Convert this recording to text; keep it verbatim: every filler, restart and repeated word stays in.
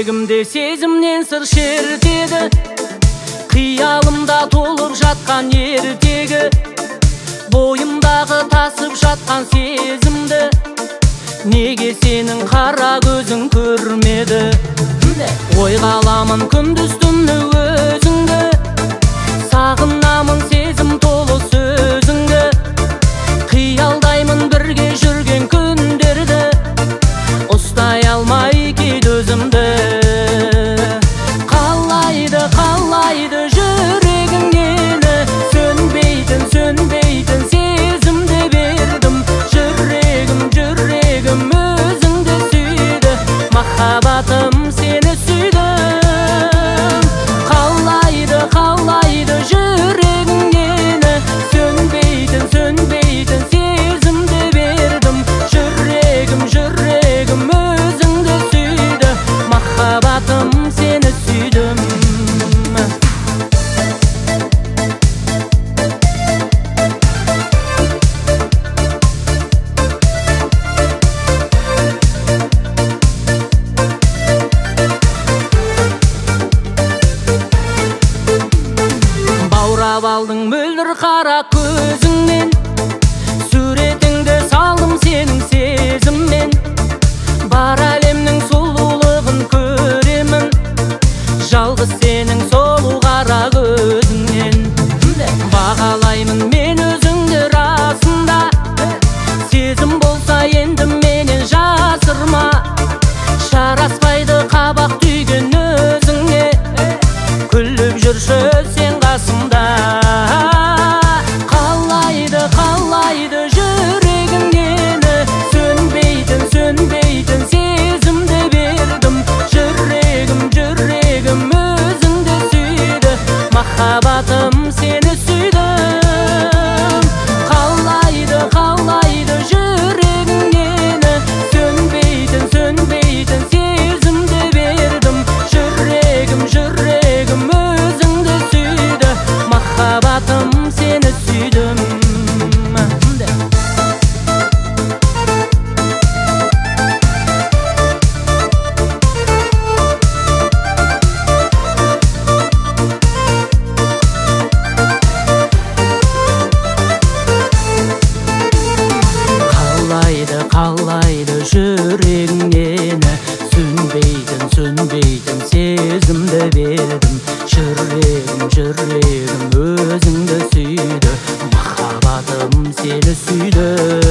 жүрегімде сезімнен сыр шертеді, қиялымда толып жатқан ертегі, бойымдағы тасып жатқан сезімді неге сенің қара көзің көрмеді? Ойға аламын күндіз түні өзіңді, сағынамын сезім толы сөзіңді, қиялдаймын бірге жүрген күндерді, ұстай алмай кейде өзімді. Қалайды, қалайды жүрегің мені, сөнбейтін, сөнбейтін сезімді бердім. Жүрегім, жүрегім өзіңді сүйді, махаббатым сені сүйдім. Қалайды, қалайды жүрегің мені, сөнбейтін, сөнбейтін сезімді бердім. Жүрегім, жүрегім өзіңді сүйді, махаббатым сені сүйдім. Баурап алдың мөлдір қара көзіңмен, суретіңді салдым сенің сезіммен. Бар әлемнің сұлулығын көремін, жалғыз сенің сұлу қара көзіңнен. Бағалаймын мен өзіңді расында, сезім болса енді менен жасырма. Жараспайды қабақ түйген өзіңе, күліп жүрші сен қасымда. Қалайды, қалайды жүрегің мені, сөнбейтін, сөнбейтін сезімді бердім. Жүрегім, жүрегім өзіңді сүйді, махаббатым сені сүйдім. Қалайды, қалайды жүрегің мені, сөнбейтін, сөнбейтін сезімді бердім. Жүрегім, жүрегім өзіңді сүйді, махаббатым сені сүйдім. Қалайды, қалайды жүрегің мені, сөнбейтін, сөнбейтін сезімді бердім. Жүрегім, жүрегім өзіңді сүйді, махаббатым сені сүйді.